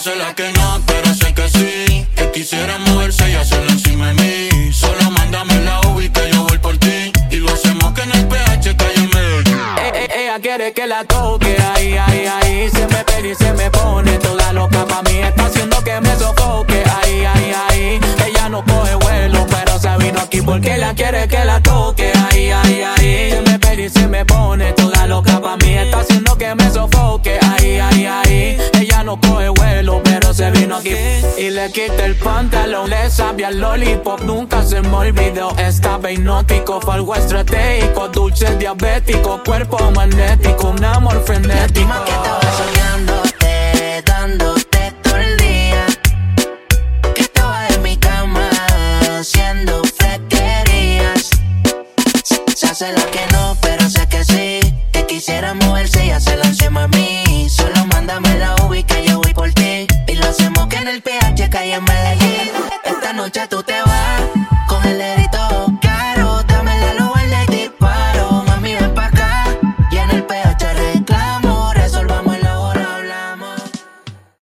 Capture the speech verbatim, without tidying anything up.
hace la que no, pero sé que sí. Que quisiera moverse y hacerlo encima de mí. Solo mándame la ubi que yo voy por ti. Y lo hacemos que en el P H calle en Medellín. Eh, eh, ella quiere que la toque, ahí, ahí, ahí. Se me pega y se me pone toda loca pa' mí. Está haciendo que me sofoque, ahí, ahí, ahí. Ella no coge vuelo, pero se vino aquí porque ella quiere que la toque, ahí, ahí, ahí. Se me pega y se me pone toda loca pa' mí. Está haciendo que me sofoque, ahí, ahí, ahí. Ella no coge vuelo, pero se vino aquí y le quita el pantalón. Le sabía el lollipop, nunca se me olvidó. Estaba hipnótico, fue algo estratégico. Dulce diabético, cuerpo magnético, un amor frenético. Dime que estaba soñándote, dándote todo el día. Que estaba en mi cama haciendo fresquerías. Se hace la que no, pero sé que sí. Que quisiera moverse y hacerlo encima de mí. Solo mándame la ubi que yo voy por ti. Y lo hacemos que en el P H calle en Medellín. Esta noche tú te vas con el